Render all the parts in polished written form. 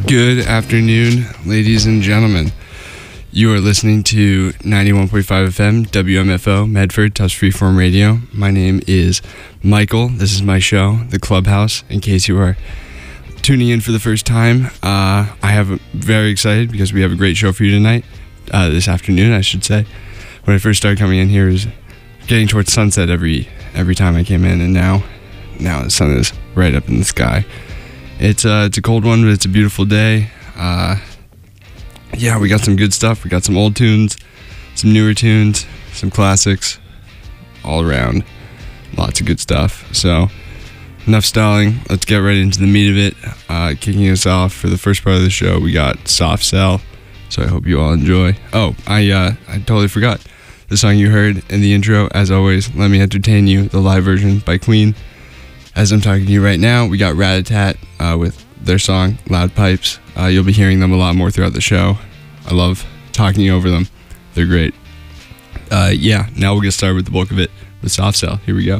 Good afternoon, ladies and gentlemen. You are listening to 91.5 FM, WMFO, Medford, Touch Freeform Radio. My name is Michael. This is my show, The Clubhouse, in case you are tuning in for the first time. I am very excited because we have a great show for you tonight, this afternoon, I should say. When I first started coming in here, it was getting towards sunset every time I came in, and now the sun is right up in the sky. It's a cold one, but it's a beautiful day. We got some good stuff. We got some old tunes, some newer tunes, some classics, all around. Lots of good stuff. So, enough stalling. Let's get right into the meat of it. Kicking us off for the first part of the show, we got Soft Cell. So I hope you all enjoy. Oh, I totally forgot. The song you heard in the intro, as always, Let Me Entertain You, the live version by Queen. As I'm talking to you right now, we got Rat-a-Tat with their song, Loud Pipes. You'll be hearing them a lot more throughout the show. I love talking over them. They're great. Now we'll get started with the bulk of it with Soft Cell. Here we go.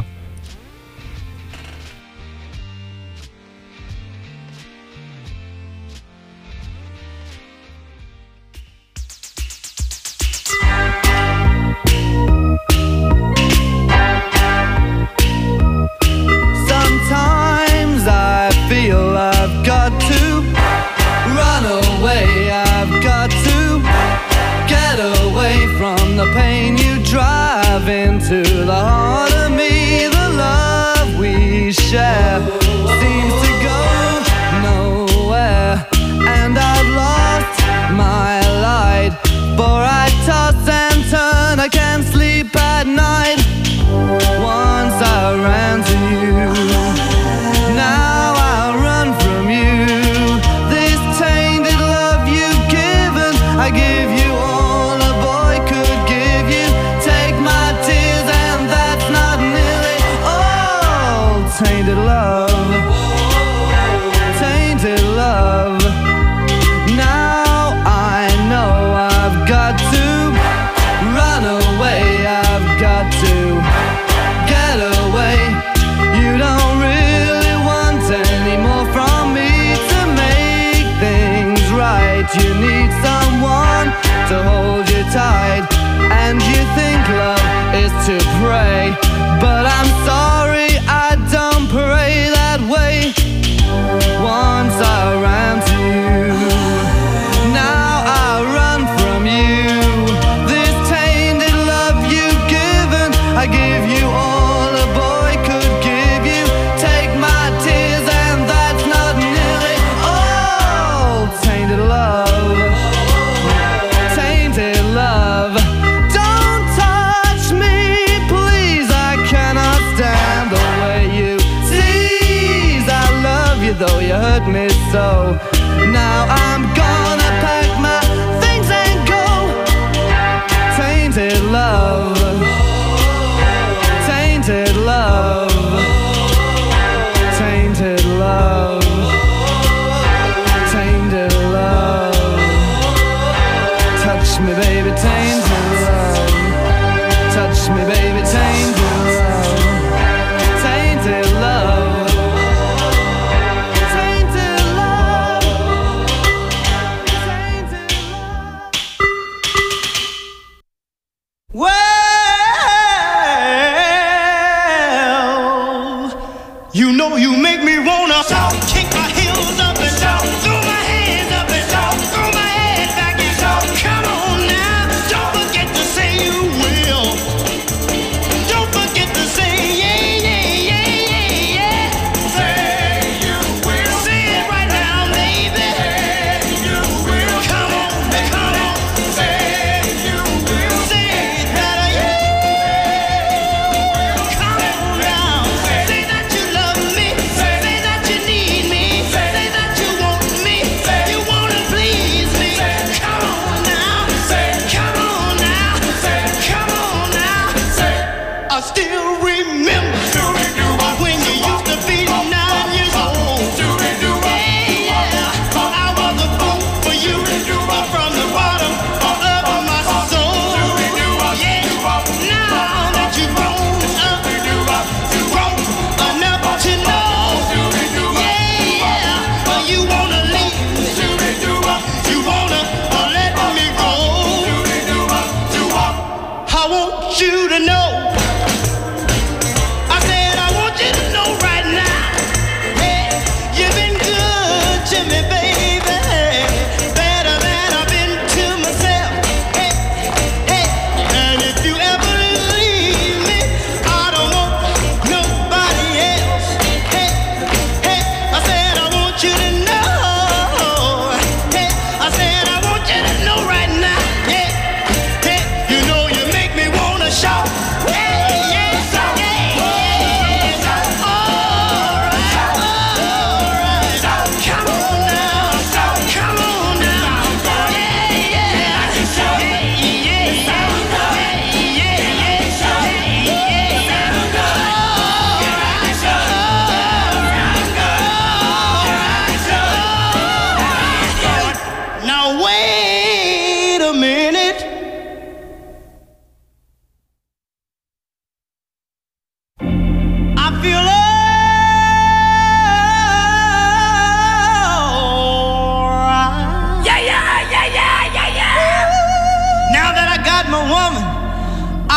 The pain you drive into the heart of me, the love we share seems to go nowhere, and I've lost my light, for I toss and turn, I can't sleep at night. Once I ran to you, now I run from you. This tainted love you've given, I give you all a boy could give you. Take my tears and that's not nearly all. Tainted love, tainted love. Now I know I've got to run away, I've got to get away. You don't really want any more from me to make things right. You need someone to hold you tight, and you think love is to pray, but I'm sorry, I don't pray that way. Once I ran to you, now I run from you. This tainted love you've given, I give you all a boy could give you. Take my tears and that's not nearly all. Tainted love, tainted love. Don't touch me, please, I cannot stand the way you tease. I love you though you hurt me so. Now I'm gonna pack my things and go. Tainted love, tainted love, tainted love, tainted love. Touch me baby, tainted love. Touch me baby, tainted love. Tainted love, tainted love, tainted love. Well,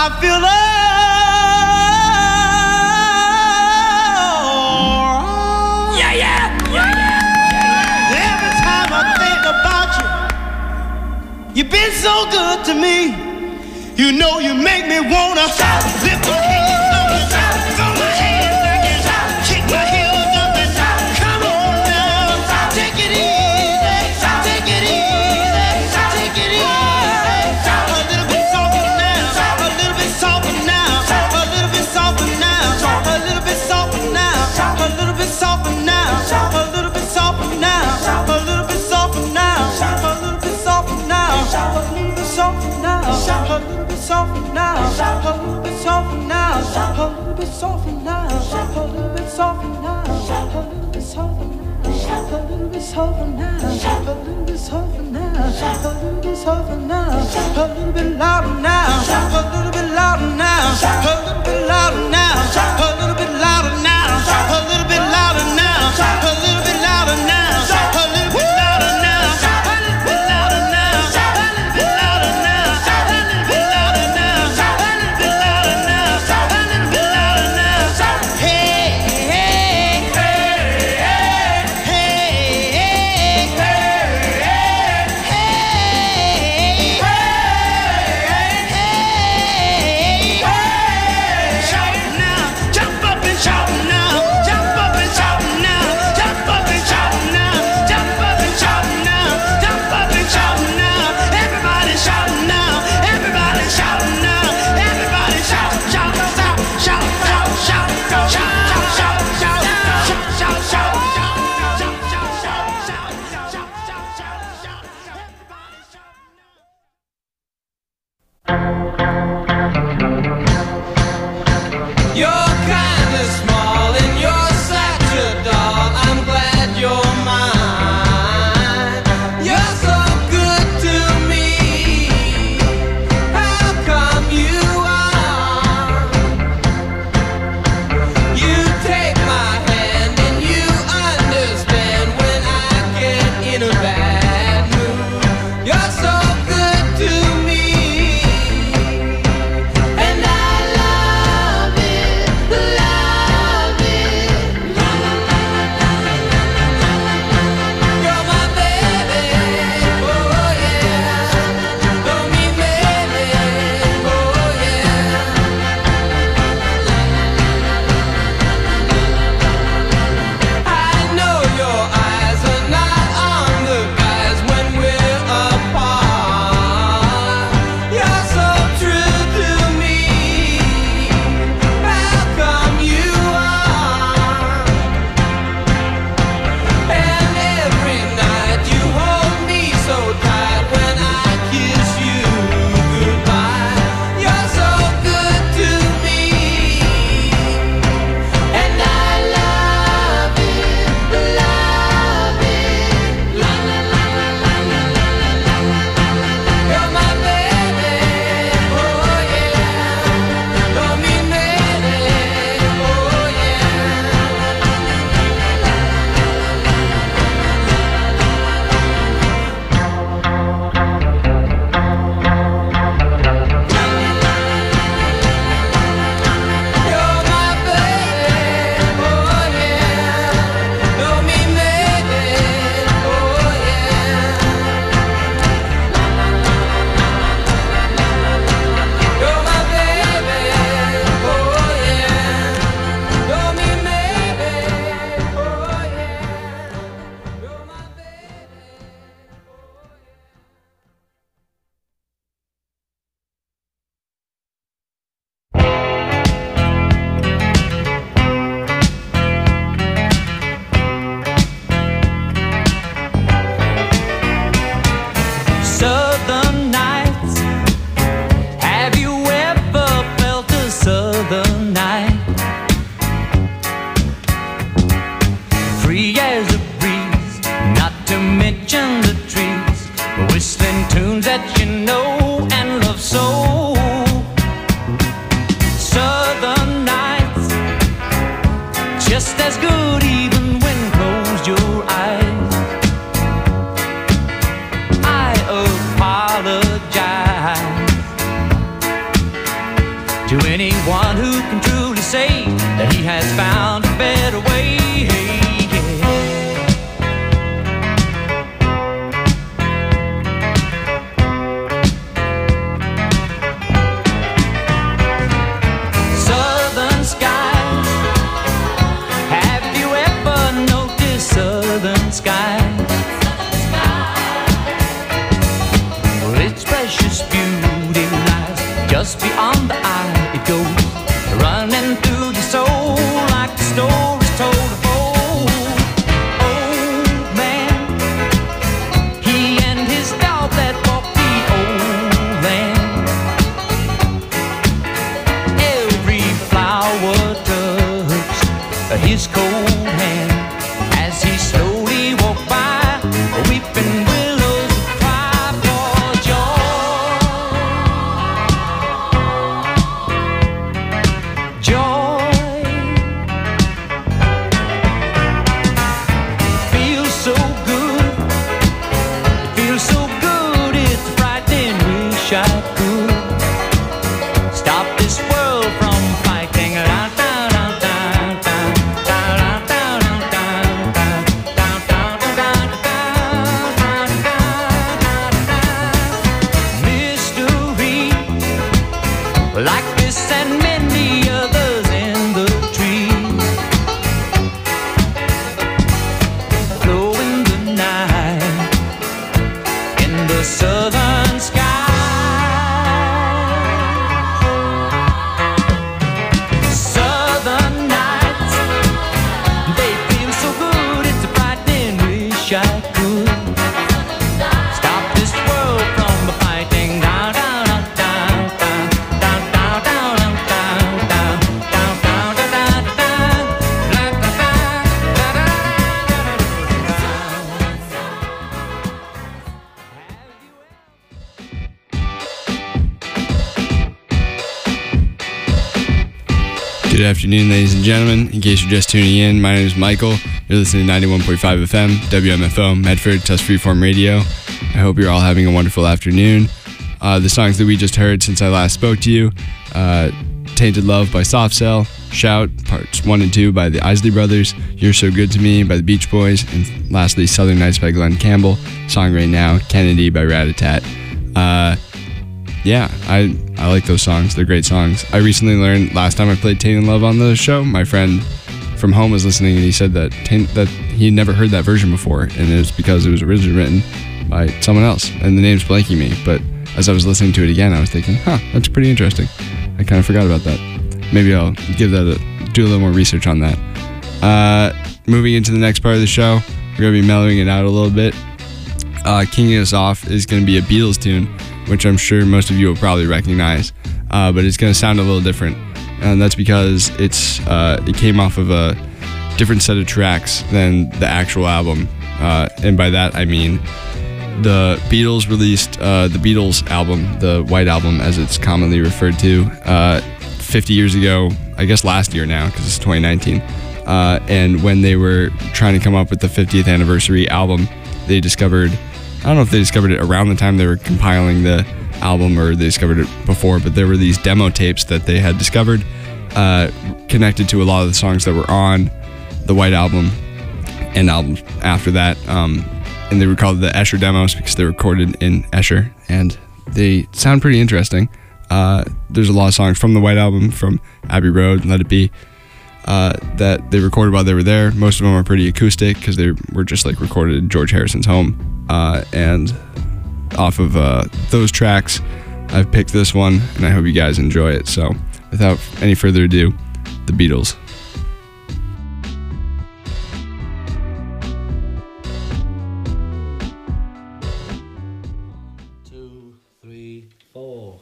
feel alright. Yeah, yeah, yeah, yeah. Every time I think about you, you've been so good to me. You know you make me wanna lift my hands up and throw my hands back and kick my heels up and come on now, take it easy, take it easy, take it easy. A little bit softer now, a little bit softer now, a little bit softer now, a little bit softer now, a little bit softer now, a little bit softer now, a little bit softer now, a little bit softer now, a little bit softer now, a little bit softer now, a little bit softer now, a little bit softer now, a little bit softer now, a little bit softer now, a little bit softer now, a little bit softer now, a little bit softer now, a little bit louder now, a little bit louder now, a little bit louder now, a little bit louder now, a little bit louder now, a little bit louder now, a little bit louder now, a little bit louder now, a little bit louder now, a little bit louder now, a little bit louder now, a little bit louder now. Hey, hey, hey, hey, hey, hey. Shout now, jump up and shout now, jump up and shout now, jump up and shout now, jump up and shout now, jump up and shout now. Everybody shout now, everybody shout now, everybody shout, shout, shout, shout, shout, shout, shout, shout, shout, shout, shout, shout, You're kinda small and you're such a doll. I'm glad you're mine. You're so good to me. How come you are? You take my hand and you understand when I get in a bad mood. You're so good to me. And I love it, love it. You're my baby, oh yeah. Don't mean baby, oh yeah. I know your eyes are not on the guys when we're apart. You're so true to me. How come you are? And every night you hold me so tight when I kiss you goodbye. You're so good to me. And I love it, love it. La la la la la la la la la. You're my baby, oh yeah. Don't mean baby, oh yeah. You're my baby, oh yeah. Don't mean baby, oh yeah. You're my baby, oh yeah. Don't mean baby, oh yeah. You're my baby. Southern nights. Have you ever felt a southern night? Free as a breeze, not to mention the trees, whistling tunes that you know and love so. Southern nights, just as good even when closed your eyes. I apologize say that he has found a better way. Southern skies, have you ever noticed southern skies? Well, its precious beauty lies just beyond the eye. It goes running through your soul like the stories told of old. Old man, he and his dog that walked the old land. Every flower touched his cold hand as he slowly walked by, weeping willows cry for joy. Joy feels so good. It feels so good. It's a frightening wish I could stop this world from fighting. Mystery like this and many others in the trees, flow in the night in the southern sky. Southern nights, they feel so good. It's a frightening wish I could stop this world from fighting. Down, down, down, down, down, down, down, down, down, down, down, down, Good afternoon, ladies and gentlemen. In case you're just tuning in, my name is Michael. You're listening to 91.5 FM, WMFO, Medford, Tusk Freeform Radio. I hope you're all having a wonderful afternoon. The songs that we just heard since I last spoke to you, Tainted Love by Soft Cell, Shout, Parts 1 and 2 by the Isley Brothers, You're So Good to Me by the Beach Boys, and lastly, Southern Nights by Glenn Campbell, song right now, Kennedy by Rat-a-Tat. Yeah, I like those songs. They're great songs. I recently learned, last time I played Tainted Love on the show, my friend from home was listening and he said that he had never heard that version before, and it was because it was originally written by someone else, and the name's blanking me, but as I was listening to it again, I was thinking, that's pretty interesting. I kind of forgot about that. Maybe I'll do a little more research on that. Moving into the next part of the show, we're going to be mellowing it out a little bit. Kicking us off is going to be a Beatles tune, which I'm sure most of you will probably recognize, but it's going to sound a little different, and that's because it came off of a different set of tracks than the actual album, and by that I mean the Beatles released the Beatles album, the White Album as it's commonly referred to, 50 years ago, I guess last year now because it's 2019, and when they were trying to come up with the 50th anniversary album, they discovered, I don't know if they discovered it around the time they were compiling the album or they discovered it before, but there were these demo tapes that they had discovered connected to a lot of the songs that were on the White Album and albums after that, and they were called the Escher demos because they were recorded in Escher, and they sound pretty interesting. There's a lot of songs from the White Album, from Abbey Road and Let It Be, that they recorded while they were there. Most of them are pretty acoustic because they were just like recorded in George Harrison's home, and off of those tracks I've picked this one, and I hope you guys enjoy it. So without any further ado, the Beatles. 2, 3, 4.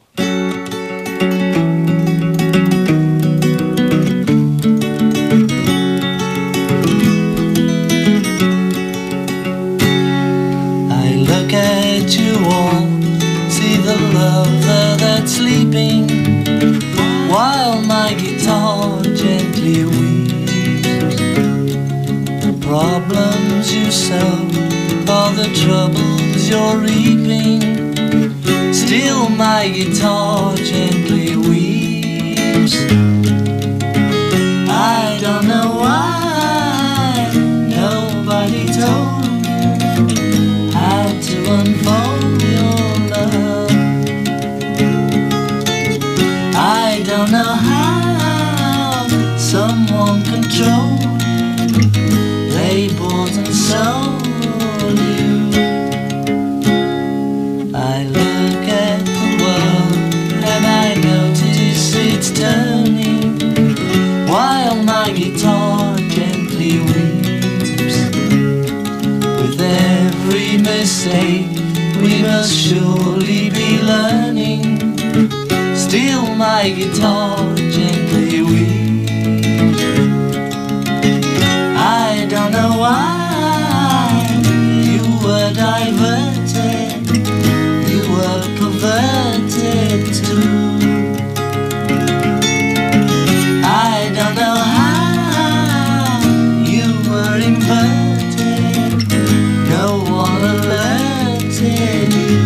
Look at you all, see the love that's sleeping, while my guitar gently weeps. The problems you solve, all the troubles you're reaping, still my guitar gently weeps. control. They bought and sold you. I look at the world and I notice it's turning, while my guitar gently weeps. With every mistake we must surely be learning, still my guitar gently weeps. I don't know why you were diverted, you were perverted too. I don't know how you were inverted, no one alerted you.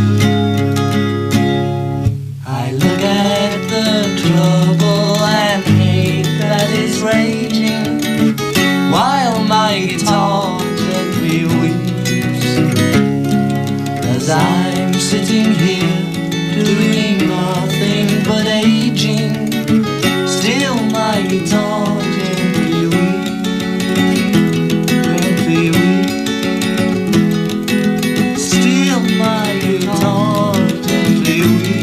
I look at the trouble and hate that is raging, while my guitar gently weeps. As I'm sitting here doing nothing but aging, still my guitar gently weeps, gently weeps. Still my guitar gently weeps.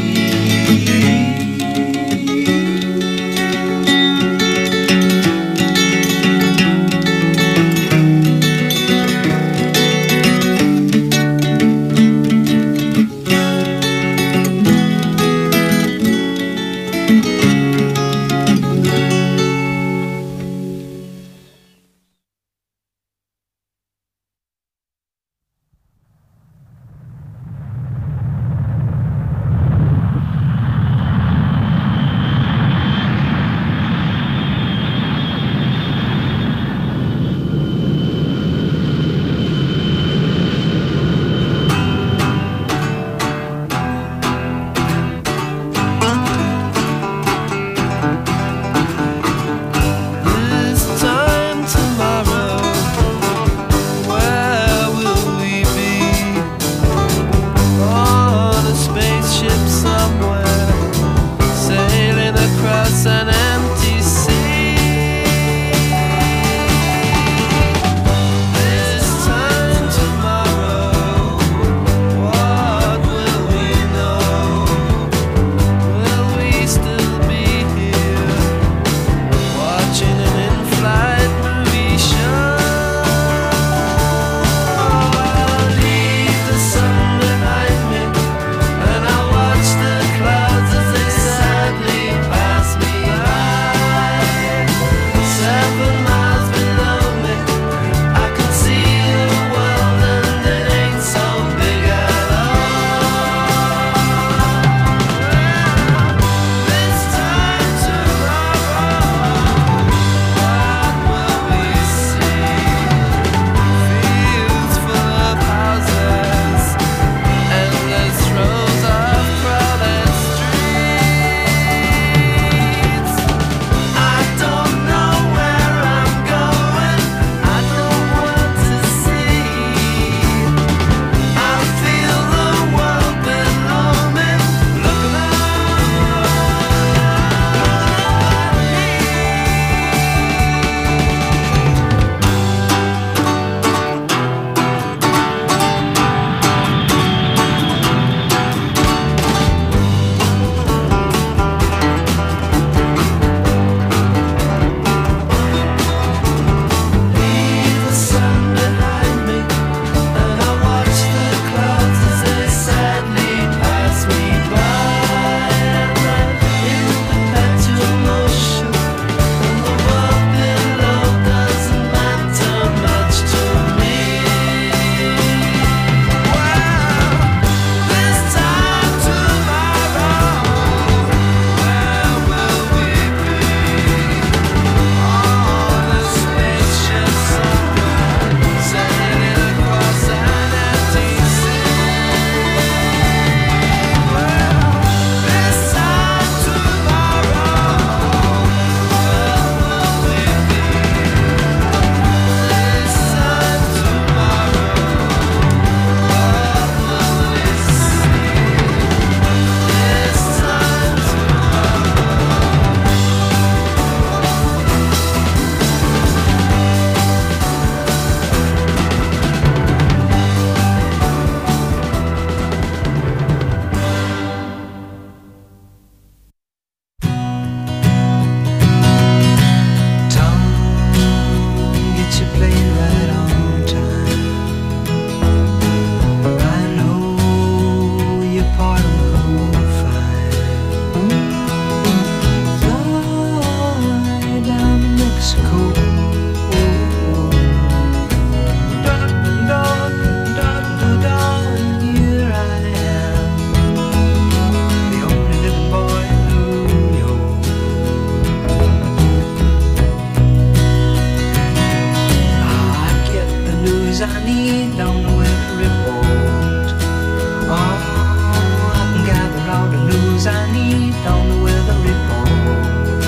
news I need on the weather report. Oh, I can gather all the news I need on the weather report.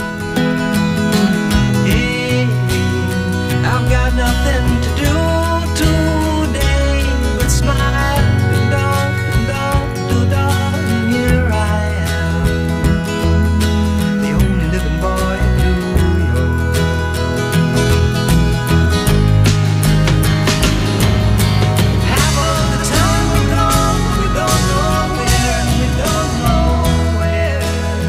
Hey, I've got nothing to do today but smile and and here I am, the only living boy in New York. Half of the time we're gone, we don't know where, and we don't know where.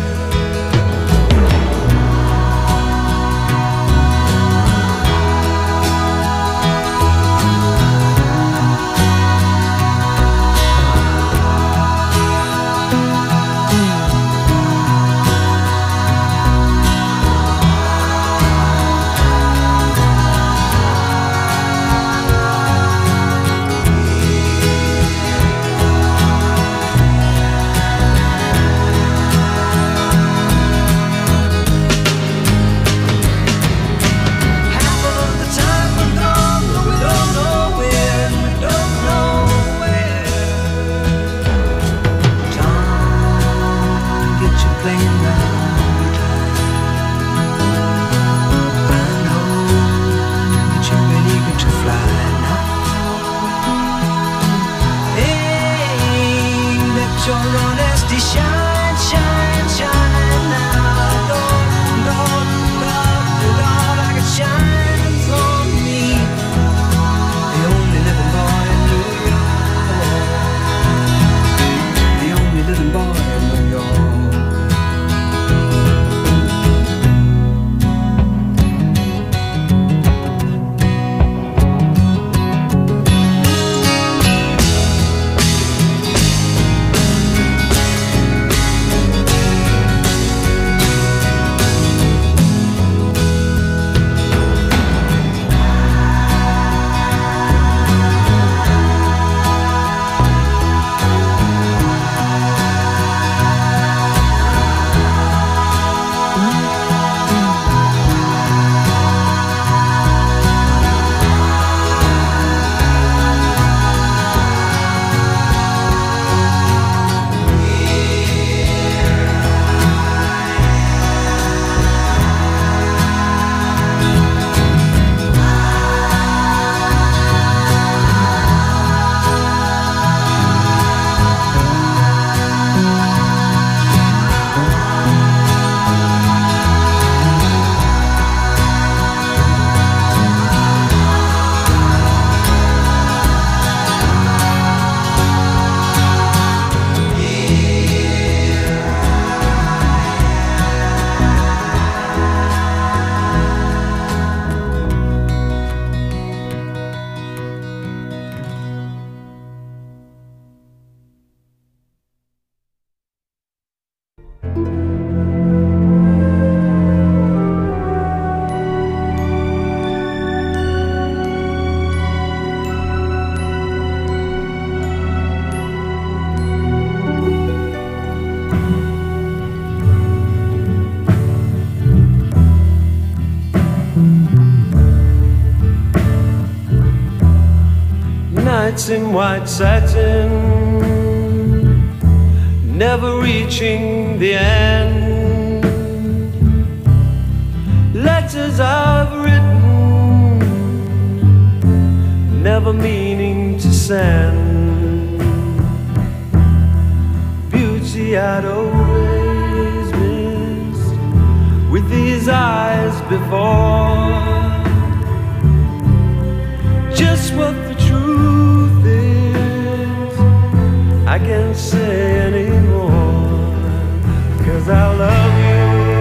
Half of the time we're gone, but we don't know where, and we don't know where. Time, get you playing round time. I know that you're ready to fly now. Hey, let your honesty shine, shine, shine now. Lord, like it shines on me, the only living boy in New York, the only living boy in New York. Nights in white satin, never reaching the end. Letters I've written, never meaning to send. Beauty I'd always missed with these eyes before. Just what the truth is, I can't say anymore, 'cause I love you.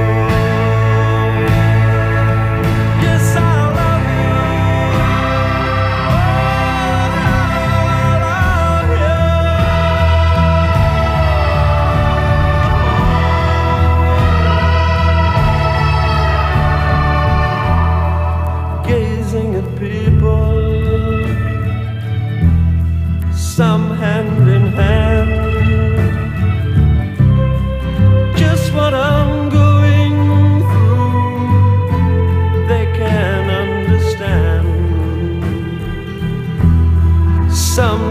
Yes, I love you. Oh, I love you.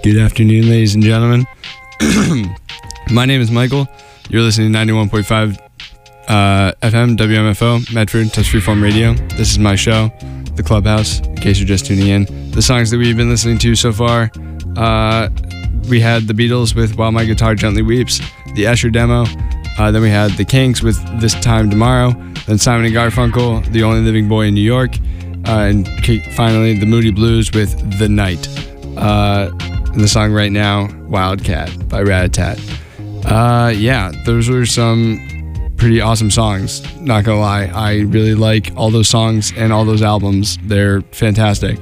Good afternoon, ladies and gentlemen. My name is Michael. You're listening to 91.5 FM, WMFO, Medford, Touch Freeform Radio. This is my show, The Clubhouse, in case you're just tuning in. The songs that we've been listening to so far, we had the Beatles with While My Guitar Gently Weeps, the Escher demo, then we had the Kinks with This Time Tomorrow, then Simon and Garfunkel, The Only Living Boy in New York, and finally the Moody Blues with The Night. And the song right now, Wildcat by Rat-a-Tat. Yeah, those were some pretty awesome songs, not gonna lie. I really like all those songs and all those albums. They're fantastic.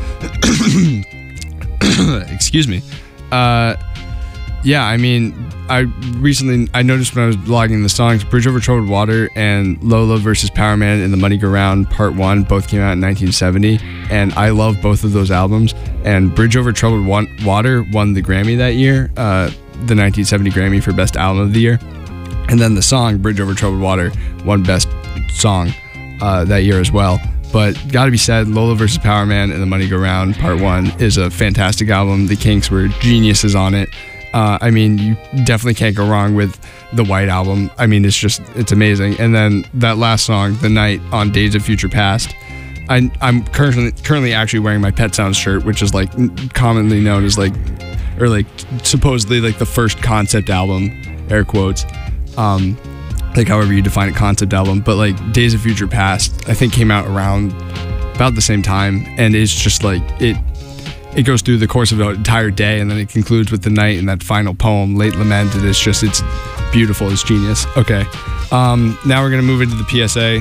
Excuse me. Yeah, I mean, I noticed when I was logging the songs, Bridge Over Troubled Water and Lola versus Power Man and The Money Go Round Part 1 both came out in 1970, and I love both of those albums. And Bridge Over Troubled Water won the Grammy that year, the 1970 Grammy for Best Album of the Year. And then the song Bridge Over Troubled Water won Best Song that year as well. But gotta be said, Lola versus Power Man and The Money Go Round Part 1 is a fantastic album. The Kinks were geniuses on it. I mean, you definitely can't go wrong with the White Album. I mean, it's amazing. And then that last song, The Night, on Days of Future Past. I'm currently actually wearing my Pet Sounds shirt, which is like commonly known as like supposedly like the first concept album, air quotes. Like however you define a concept album, but like Days of Future Past, I think came out around about the same time, and it's just like it goes through the course of an entire day, and then it concludes with The Night and that final poem, Late Lament. And it's beautiful. It's genius. Okay. Now we're going to move into the PSA.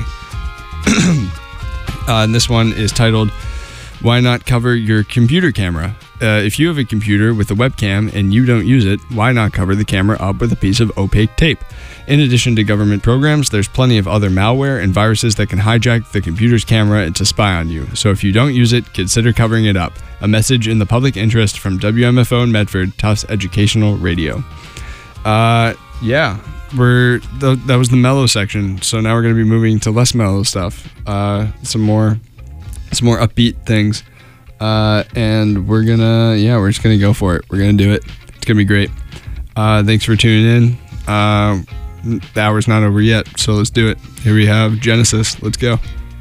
And this one is titled, Why Not Cover Your Computer Camera? If you have a computer with a webcam and you don't use it, why not cover the camera up with a piece of opaque tape? In addition to government programs, there's plenty of other malware and viruses that can hijack the computer's camera and to spy on you. So if you don't use it, consider covering it up. A message in the public interest from WMFO in Medford, Tufts Educational Radio. Yeah, that was the mellow section. So now we're going to be moving to less mellow stuff. Some more upbeat things. And we're just gonna go for it. We're gonna do it. It's gonna be great. Thanks for tuning in. The hour's not over yet, so let's do it. Here we have Genesis. Let's go.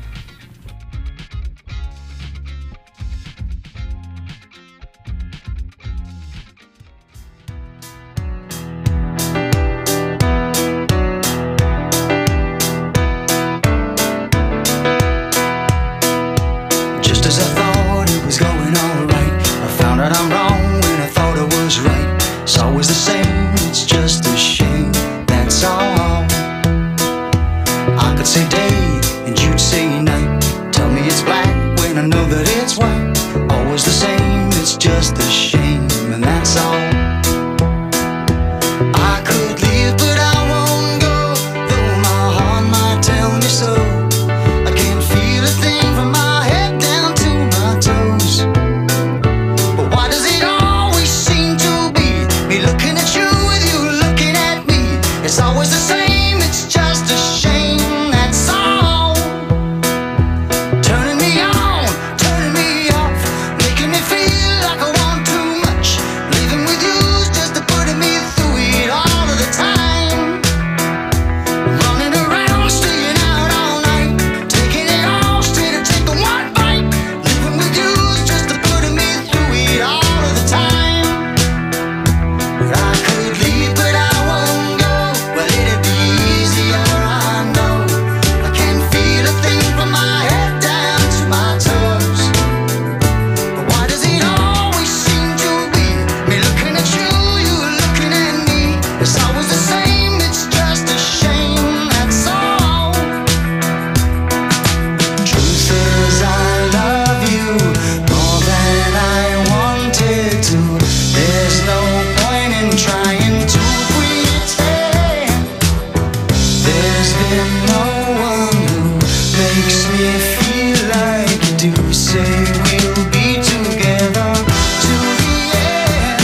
Just as I thought it was going alright, I found out I'm wrong when I thought I was right. It's always the same, it's just a shame, that's all. I could say day and you'd say night. Tell me it's black when I know that it's white. Always the same, it's just a shame, and that's all. I could leave but I won't go, though my heart might tell me so. I can't feel a thing from my head down to my toes. But why does it always seem to be me looking at you with you looking at me? It's always the same, it's just a shame, that's all. Turning me on, turning me off, making me feel like I want too much. Leaving with you's just to putting me through it all of the time. Running around, staying out all night, taking it all straight to take one bite. Living with you's just to putting me through it all of the time. But I could leave, but I won't go. Well, it'd be easier, I know. I can't feel a thing from my head down to my toes. But why does it always seem to be me looking at you, you looking at me? It's always the same, it's just a shame, that's all. Truth is I love you more than I wanted to. There's no point in trying to pretend. There's been no one who makes me feel like you do. Say we'll be together to the end.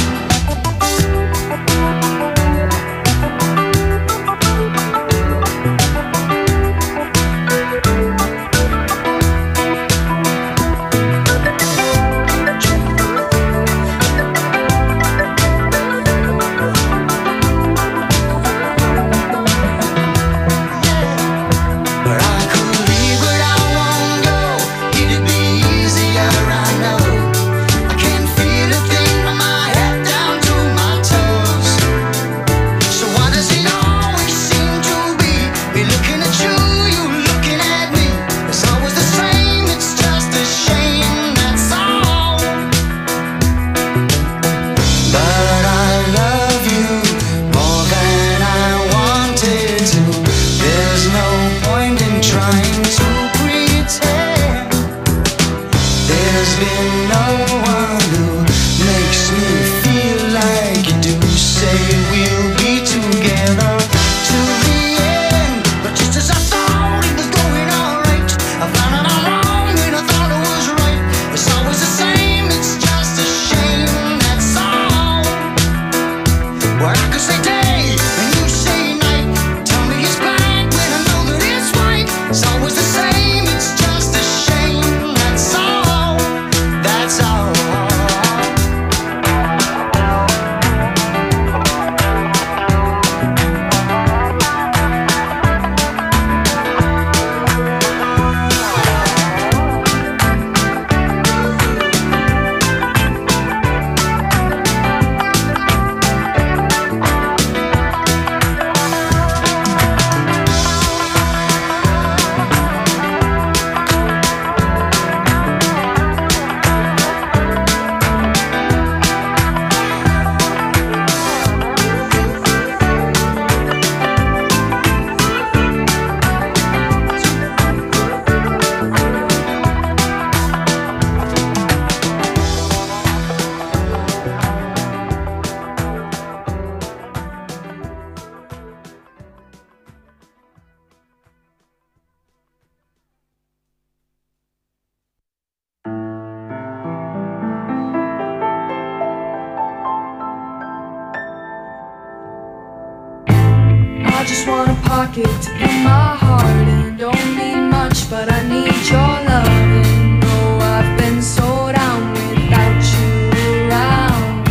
just want a pocket to put my heart in. Don't need much, but I need your loving. No, I've been so down without you around.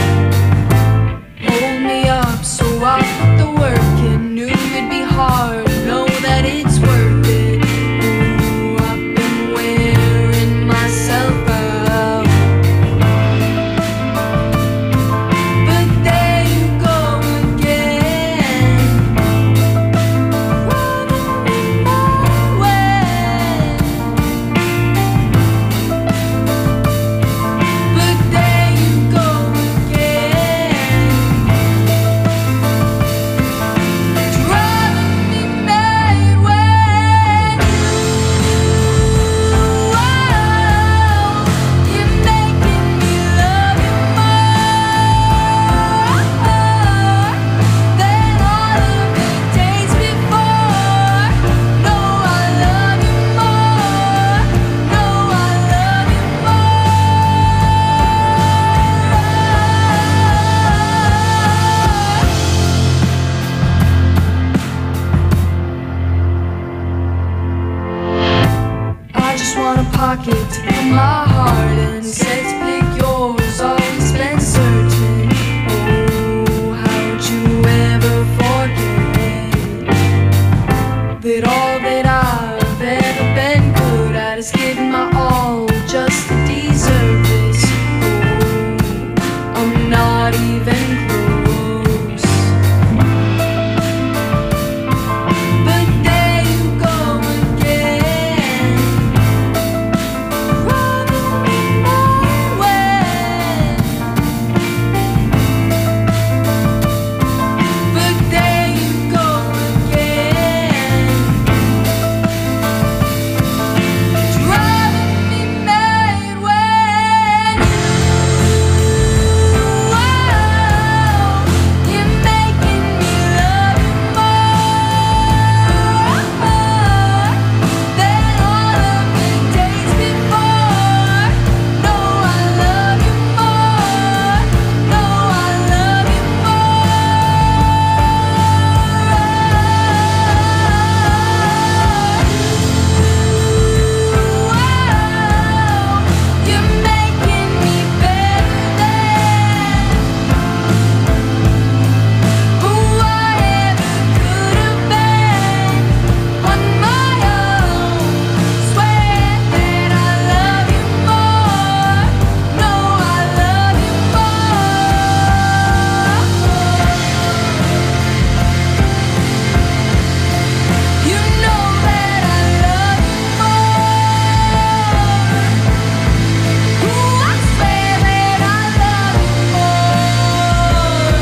Hold me up, so I'll put the work in. Knew it'd be hard, know that it's worth it. Ooh, I've been wearing myself out. But there you go again, running my way. But there you go again, driving me mad when you're making me love you more than all of the days before. No, I love you more. No, I love you more. I just want a pocket to put my heart in. Said to pick yours, always been searching. Oh, how'd you ever forget that all that I've ever been good at is giving my all just to deserve this? Oh, I'm not even close. But there you go again, running my way. But there you go again, driving me mad when you're making me love you more than all of the days before. No, I love you more. No, I love you more. You're making me better than who I ever could have been on my own. Swear that I love you more. No, I love you more. You know that I love you more. Ooh, I swear that I love you more.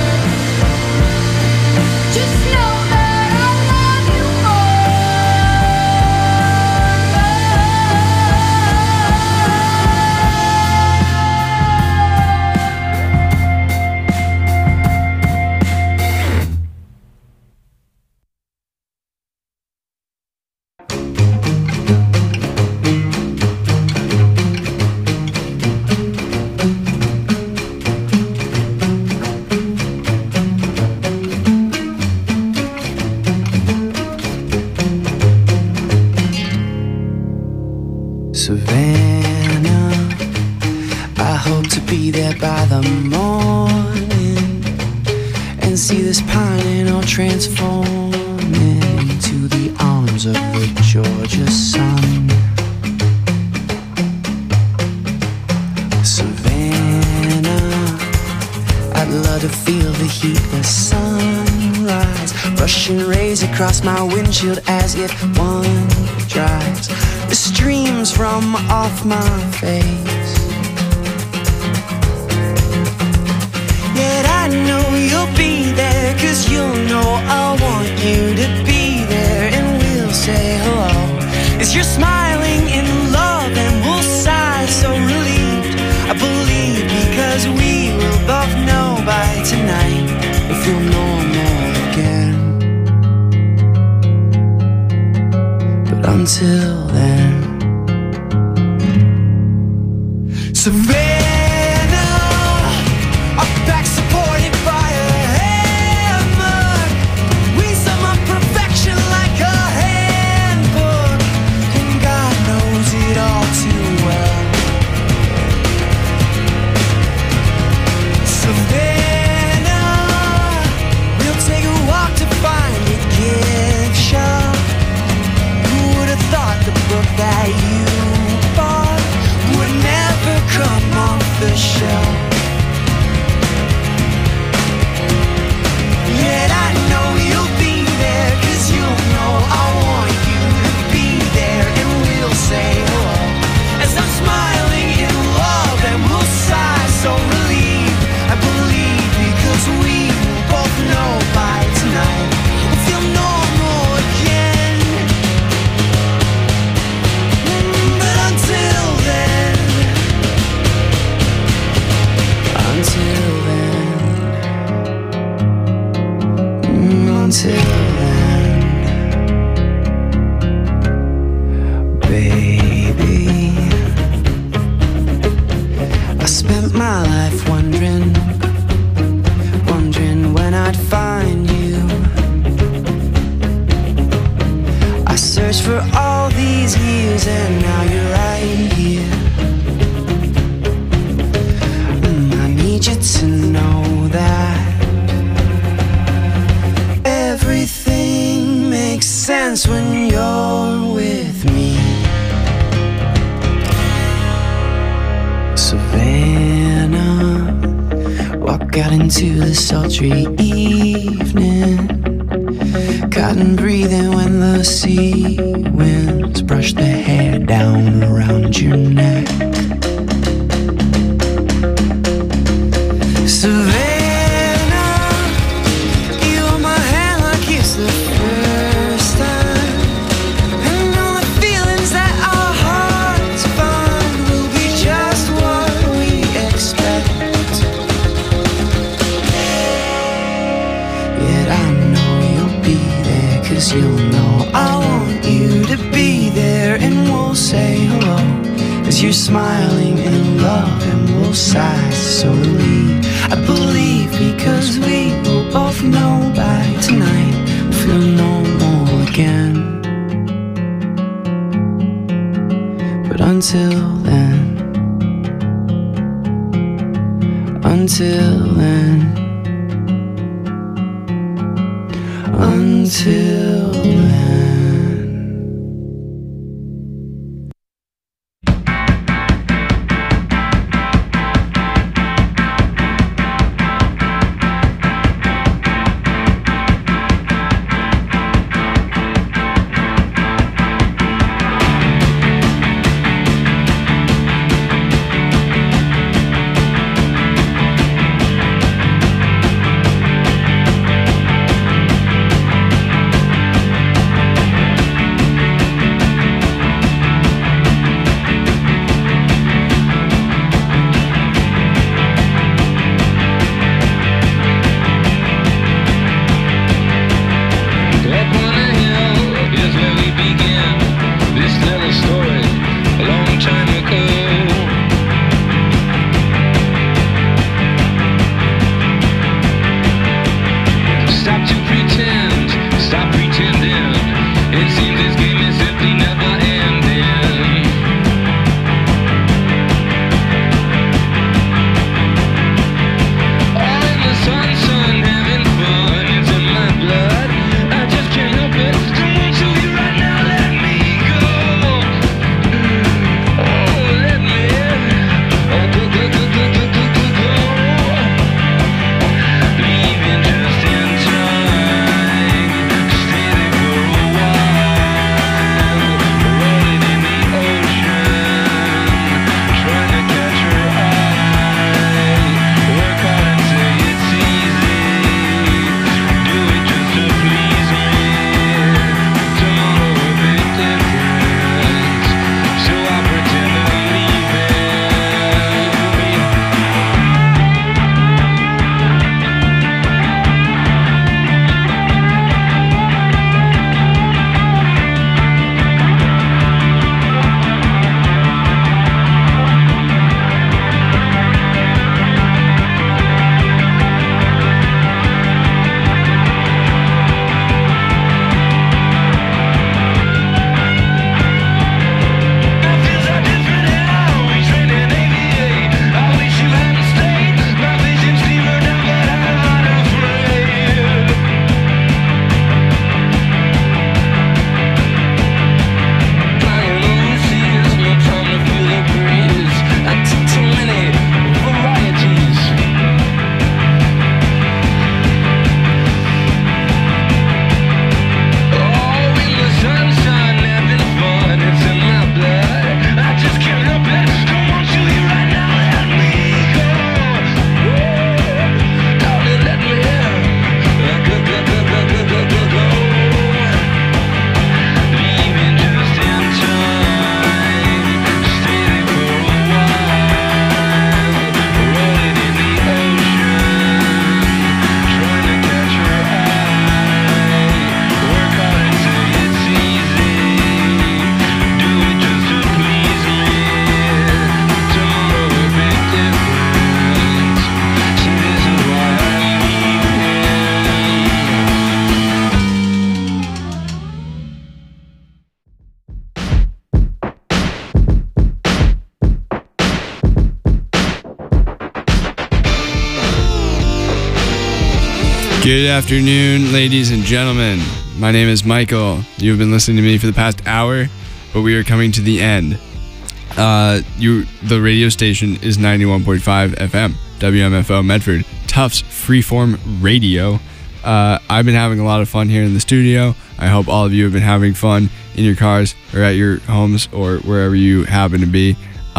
Just know that I love you Savannah, I hope to be there by the morning and see this pine all transforming into the arms of the Georgia sun. Savannah, I'd love to feel the heat, the sunrise, rushing rays across my windshield as if one dries the streams from off my face. Yet I know you'll be there, 'cause you'll know I want you to be there, and we'll say hello as you're smiling in love, and we'll sigh so relieved. I believe because we will both know by tonight if you'll know more again. But until then, Savannah, our back supported by a hammer. We set my baby. I spent my life wondering when I'd find you. I searched for all these years and now you're right here. I need you to know that everything makes sense when you're with me. Savannah, walk out into the sultry evening, cotton breathing when the sea winds brush the hair down around your neck. Savannah, you hold my hand like it's the first time, and all the feelings that our hearts find will be just what we expect. Yet I know you'll be there, 'cause you'll know I want you to be there. And we'll say hello as you're smiling in love, and we'll sigh so relieved. I believe because we will both know by tonight we'll feel normal again. But until then, until then, until then. Good afternoon, ladies and gentlemen. My name is Michael. You've been listening to me for the past hour, but we are coming to the end. The radio station is 91.5 FM, WMFO Medford, Tufts Freeform Radio. I've been having a lot of fun here in the studio. I hope all of you have been having fun in your cars or at your homes or wherever you happen to be.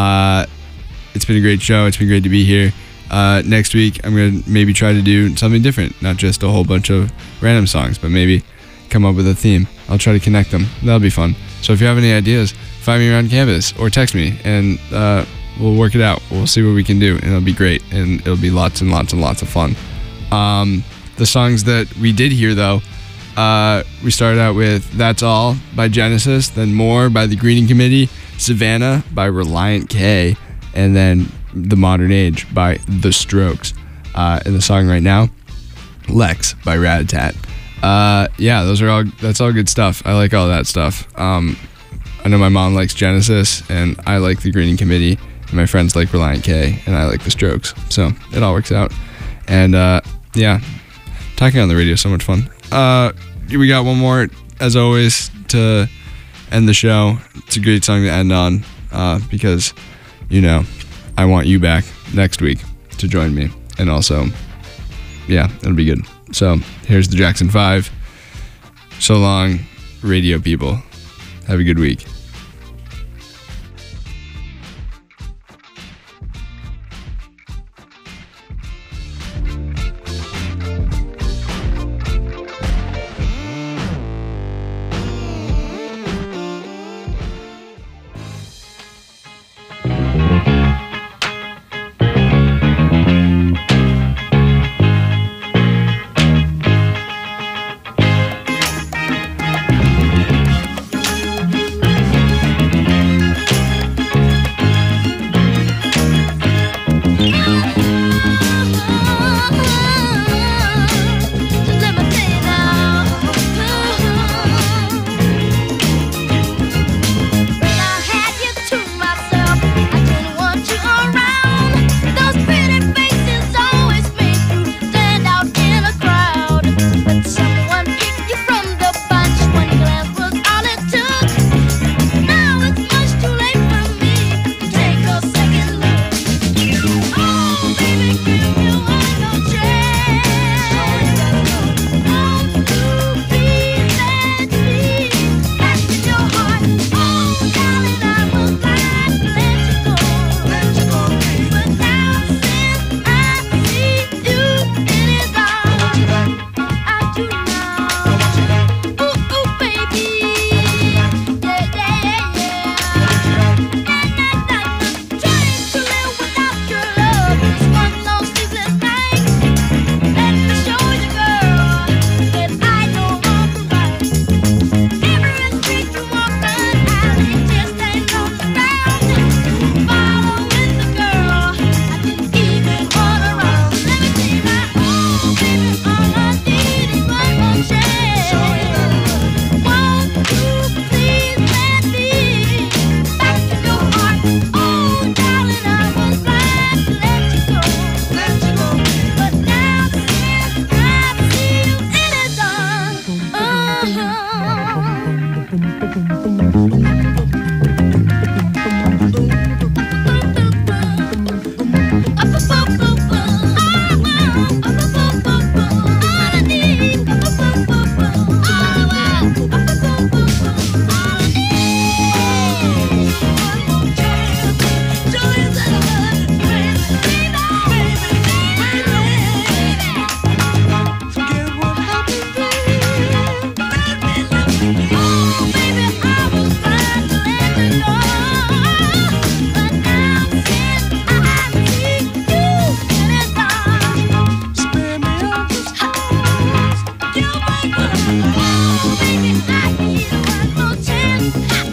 It's been a great show. It's been great to be here. Next week, I'm going to maybe try to do something different, not just a whole bunch of random songs, but maybe come up with a theme. I'll try to connect them. That'll be fun. So if you have any ideas, find me around campus or text me, and we'll work it out. We'll see what we can do, and it'll be great, and it'll be lots and lots and lots of fun. The songs that we did hear, though, we started out with That's All by Genesis, then More by The Greening Committee, Savannah by Relient K, and then The Modern Age by The Strokes. And the song right now, Lex by Rat-a-Tat. That's all good stuff. I like all that stuff. I know my mom likes Genesis, and I like The Greening Committee, and my friends like Relient K, and I like The Strokes. So it all works out. And talking on the radio is so much fun. We got one more, as always, to end the show. It's a great song to end on, because, I want you back next week to join me. And also, it'll be good. So here's the Jackson 5. So long, radio people. Have a good week. Uh-huh.